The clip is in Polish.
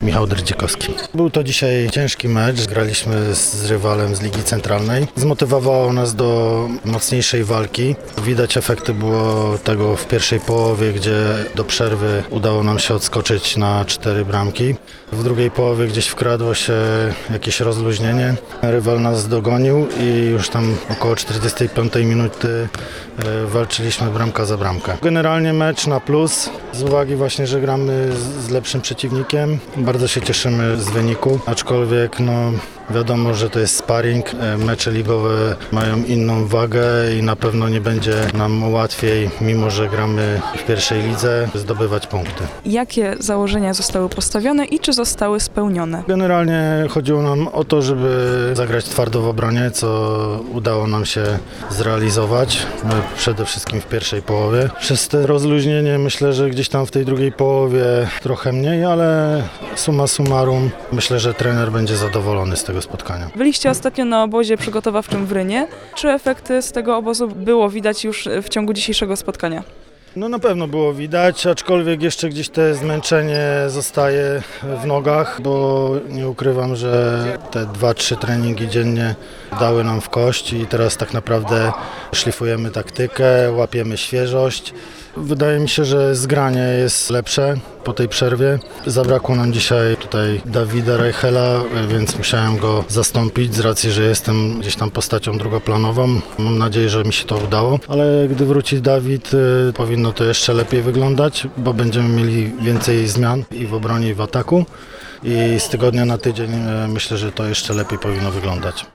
Michał Drdzikowski. Był to dzisiaj ciężki mecz, graliśmy z rywalem z Ligi Centralnej. Zmotywowało nas do mocniejszej walki. Widać efekty było tego w pierwszej połowie, gdzie do przerwy udało nam się odskoczyć na 4 bramki. W drugiej połowie gdzieś wkradło się jakieś rozluźnienie. Rywal nas dogonił i już tam około 45 minuty walczyliśmy bramka za bramkę. Generalnie mecz na plus, z uwagi właśnie, że gramy z lepszym przeciwnikiem. Bardzo się cieszymy z wyniku, aczkolwiek wiadomo, że to jest sparring. Mecze ligowe mają inną wagę i na pewno nie będzie nam łatwiej, mimo że gramy w pierwszej lidze, zdobywać punkty. Jakie założenia zostały postawione i czy zostały spełnione? Generalnie chodziło nam o to, żeby zagrać twardo w obronie, co udało nam się zrealizować, przede wszystkim w pierwszej połowie. Przez te rozluźnienie myślę, że gdzieś tam w tej drugiej połowie trochę mniej, ale summa summarum myślę, że trener będzie zadowolony z tego spotkania. Byliście ostatnio na obozie przygotowawczym w Rynie. Czy efekty z tego obozu było widać już w ciągu dzisiejszego spotkania? Na pewno było widać, aczkolwiek jeszcze gdzieś te zmęczenie zostaje w nogach, bo nie ukrywam, że te 2-3 treningi dziennie dały nam w kość i teraz tak naprawdę szlifujemy taktykę, łapiemy świeżość. Wydaje mi się, że zgranie jest lepsze po tej przerwie. Zabrakło nam dzisiaj tutaj Dawida Reichela, więc musiałem go zastąpić z racji, że jestem gdzieś tam postacią drugoplanową. Mam nadzieję, że mi się to udało, ale gdy wróci Dawid, powinno to jeszcze lepiej wyglądać, bo będziemy mieli więcej zmian i w obronie, i w ataku. I z tygodnia na tydzień myślę, że to jeszcze lepiej powinno wyglądać.